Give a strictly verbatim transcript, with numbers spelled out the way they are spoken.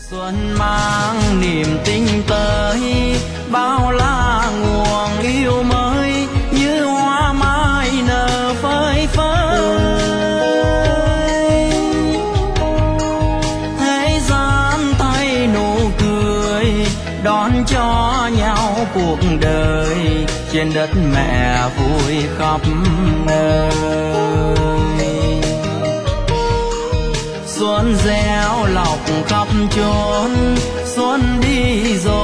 Xuân mang niềm tin tới, bao la nguồn yêu mới như hoa mai nở phơi phới. Thế gian thay nụ cười đón cho nhau cuộc đời, trên đất mẹ vui khắp nơi. Xuân gieo lọc khắp chốn, xuân đi rồi